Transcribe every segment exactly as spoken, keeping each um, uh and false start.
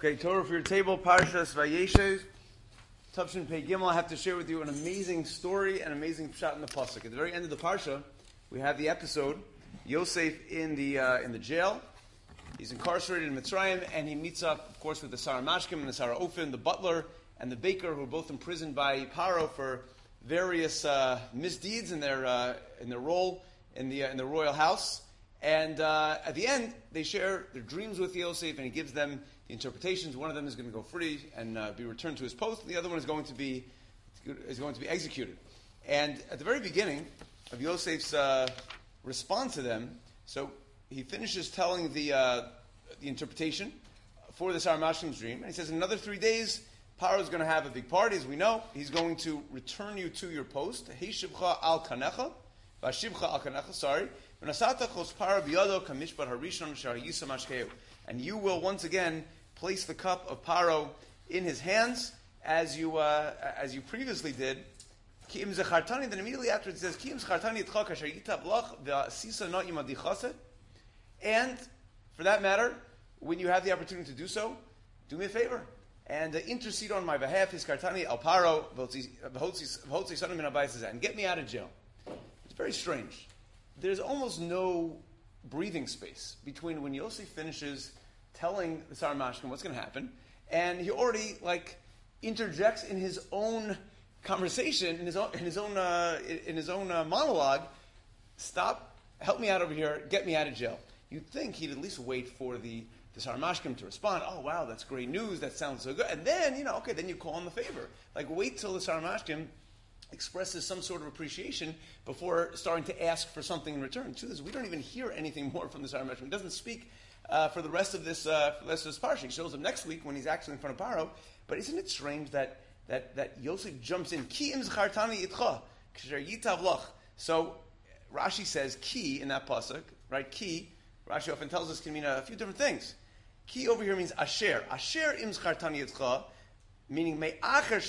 Okay, Torah for your table, Parshas Vayeshev, Tavshin Pei Gimel. I have to share with you an amazing story, an amazing shot in the pasuk. At the very end of the parsha, we have the episode Yosef in the uh, in the jail. He's incarcerated in Mitzrayim, and he meets up, of course, with the Sarah Mashkim and the Sarah Ofen, the butler and the baker, who are both imprisoned by Paro for various uh, misdeeds in their uh, in their role in the uh, in the royal house. And uh, at the end, they share their dreams with Yosef, and he gives them the interpretations. One of them is going to go free and uh, be returned to his post. The other one is going to be is going to be executed. And at the very beginning of Yosef's uh, response to them, so he finishes telling the uh, the interpretation for the Sarah Mashkim's dream, and he says, in another three days, Paro is going to have a big party, as we know. He's going to return you to your post. Heishivcha al kanecha, vashivcha al kanecha. Sorry. And you will once again place the cup of Paro in his hands, as you uh, as you previously did. Then immediately after it says, and for that matter, when you have the opportunity to do so, do me a favor and uh, intercede on my behalf. His kartani al Paro and get me out of jail. It's very strange. There's almost no breathing space between when Yosef finishes telling the Sarah Mashkim what's going to happen, and he already like interjects in his own conversation, in his own, in his own, uh, in his own uh, monologue. Stop! Help me out over here. Get me out of jail. You'd think he'd at least wait for the the Sarah Mashkim to respond. Oh wow, that's great news. That sounds so good. And then you know, okay, then you call him the favor. Like wait till the Sarah Mashkim expresses some sort of appreciation before starting to ask for something in return. The truth is, we don't even hear anything more from the Sarah Mashkim. He doesn't speak uh, for the rest of this uh, for the rest of this parsha. He shows up next week when he's actually in front of Paro. But isn't it strange that that that Yosef jumps in? Ki im zachartani itcha ksher yitav lach. So Rashi says ki in that pasuk, right? Ki. Rashi often tells us can mean a few different things. Ki over here means asher. Asher im zachartani itcha. Meaning, because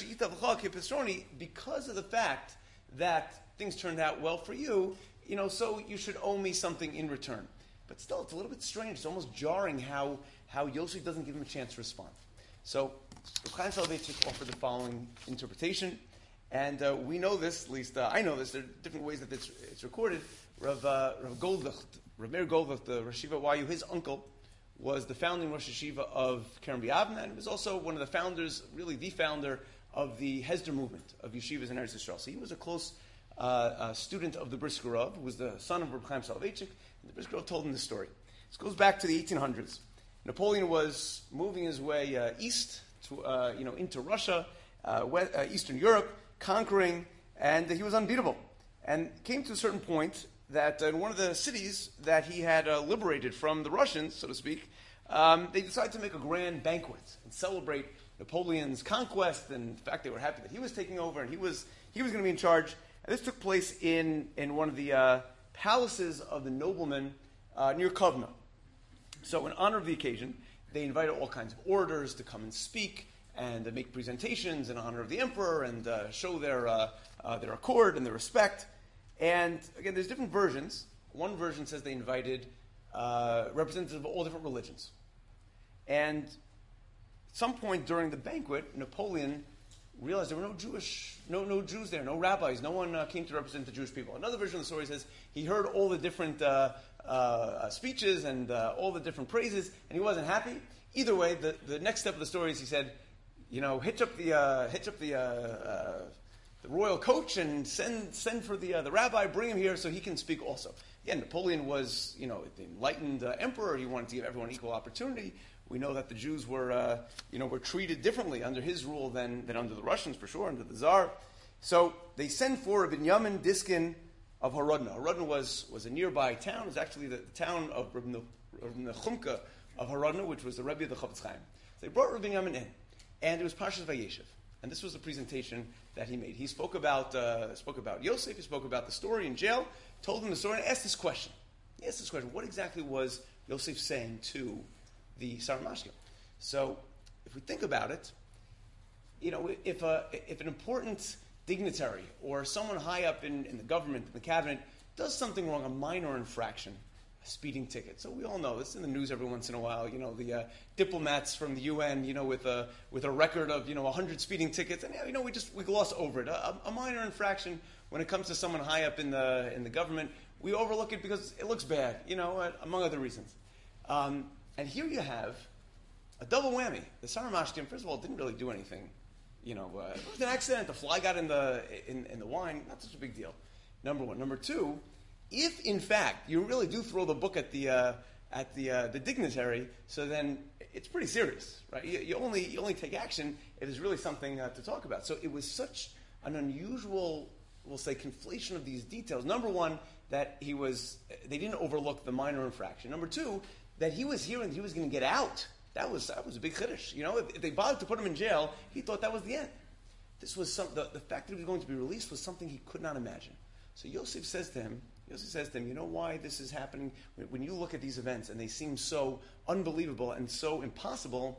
of the fact that things turned out well for you, you know, so you should owe me something in return. But still, it's a little bit strange. It's almost jarring how, how Yosef doesn't give him a chance to respond. So, Reb Chaim Soloveitchik offered the following interpretation, and uh, we know this, at least uh, I know this, there are different ways that it's, it's recorded. Rav, uh, Rav Goldvicht, Rav Meir Goldvicht, the Rosh Yeshiva Y U, his uncle, was the founding Rosh Yeshiva of Kerem B'Yavneh, and was also one of the founders, really the founder of the Hesder movement of yeshivas in Eretz Yisrael. So he was a close uh, uh, student of the Brisker Rav, who was the son of Reb Chaim Soloveitchik, and the Brisker Rav told him this story. This goes back to the eighteen hundreds. Napoleon was moving his way uh, east, to, uh, you know, into Russia, uh, west, uh, Eastern Europe, conquering, and he was unbeatable. And came to a certain point that in one of the cities that he had uh, liberated from the Russians, so to speak, um, they decided to make a grand banquet and celebrate Napoleon's conquest, and in fact they were happy that he was taking over and he was he was going to be in charge. And this took place in, in one of the uh, palaces of the noblemen uh, near Kovno. So in honor of the occasion, they invited all kinds of orators to come and speak and uh, make presentations in honor of the emperor and uh, show their, uh, uh, their accord and their respect. And again, there's different versions. One version says they invited uh, representatives of all different religions. And at some point during the banquet, Napoleon realized there were no Jewish, no no Jews there, no rabbis, no one uh, came to represent the Jewish people. Another version of the story says he heard all the different uh, uh, speeches and uh, all the different praises, and he wasn't happy. Either way, the, the next step of the story is he said, you know, hitch up the uh, hitch up the. Uh, uh, the royal coach and send send for the uh, the rabbi, bring him here so he can speak also. Again, Napoleon was, you know, the enlightened uh, emperor. He wanted to give everyone equal opportunity. We know that the Jews were, uh, you know, were treated differently under his rule than, than under the Russians, for sure, under the Tsar. So they send for Binyamin Diskin of Horodna. Horodna was, was a nearby town. It was actually the, the town of Reb Nechumka of Horodna, which was the Rebbe of the Chofetz Chaim. So they brought Reb Binyamin in, and it was Parshas Vayeshev. And this was the presentation that he made. He spoke about uh, spoke about Yosef. He spoke about the story in jail. Told him the story and asked this question. He asked this question: what exactly was Yosef saying to the Sarah Mashkim? So, if we think about it, you know, if a, if an important dignitary or someone high up in, in the government, in the cabinet, does something wrong, a minor infraction, speeding ticket. So we all know this in the news every once in a while. You know, the uh, diplomats from the U N, you know, with a with a record of you know one hundred speeding tickets, and you know we just we gloss over it. A, a minor infraction when it comes to someone high up in the in the government, we overlook it because it looks bad. You know, uh, among other reasons. Um, and here you have a double whammy. The Sar Mashkim, first of all, didn't really do anything. You know, uh, it was an accident. The fly got in the in, in the wine. Not such a big deal. Number one. Number two. If in fact you really do throw the book at the uh, at the uh, the dignitary, so then it's pretty serious, right? You, you only you only take action if there's really something uh, to talk about. So it was such an unusual, we'll say, conflation of these details. Number one, that he was they didn't overlook the minor infraction. Number two, that he was hearing that he was going to get out. That was that was a big chiddush. You know, if, if they bothered to put him in jail, he thought that was the end. This was some the, the fact that he was going to be released was something he could not imagine. So Yosef says to him. Yosef says to him, you know why this is happening? When you look at these events and they seem so unbelievable and so impossible,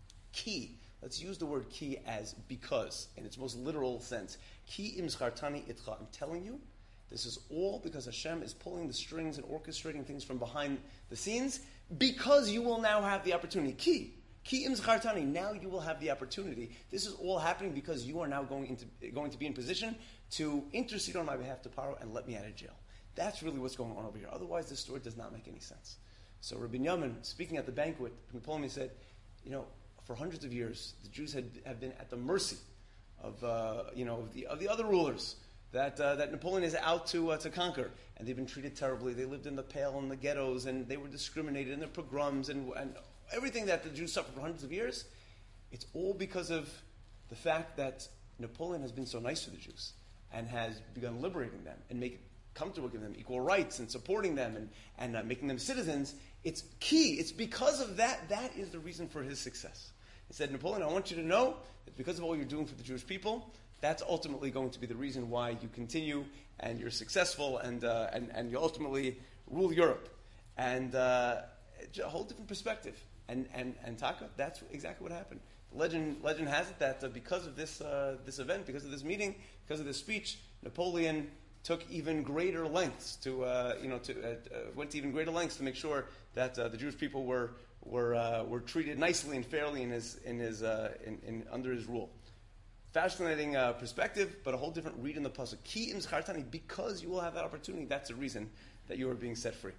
key. Let's use the word key as because, in its most literal sense. Ki im zchartani itcha. I'm telling you, this is all because Hashem is pulling the strings and orchestrating things from behind the scenes because you will now have the opportunity. Ki. Ki im zchartani. Now you will have the opportunity. This is all happening because you are now going, into, going to be in position to intercede on my behalf to Paro and let me out of jail. That's really what's going on over here. Otherwise, this story does not make any sense. So Rabbi Yamin, speaking at the banquet, Napoleon said, you know, for hundreds of years, the Jews had, have been at the mercy of, uh, you know, of the, of the other rulers that uh, that Napoleon is out to uh, to conquer. And they've been treated terribly. They lived in the Pale and the ghettos, and they were discriminated in their pogroms and, and everything that the Jews suffered for hundreds of years. It's all because of the fact that Napoleon has been so nice to the Jews and has begun liberating them and making comfortable giving them equal rights and supporting them and, and uh, making them citizens. It's key. It's because of that. That is the reason for his success. He said, Napoleon, I want you to know that because of all you're doing for the Jewish people, that's ultimately going to be the reason why you continue and you're successful and uh, and, and you ultimately rule Europe. And uh, a whole different perspective. And and and Taka, that's exactly what happened. The legend legend has it that uh, because of this uh, this event, because of this meeting, because of this speech, Napoleon took even greater lengths to, uh, you know, to uh, uh, went to even greater lengths to make sure that uh, the Jewish people were were uh, were treated nicely and fairly in his in his uh, in, in under his rule. Fascinating uh, perspective, but a whole different read in the pasuk. Ki im zchartani, because you will have that opportunity. That's the reason that you are being set free.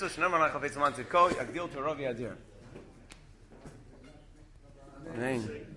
Amen.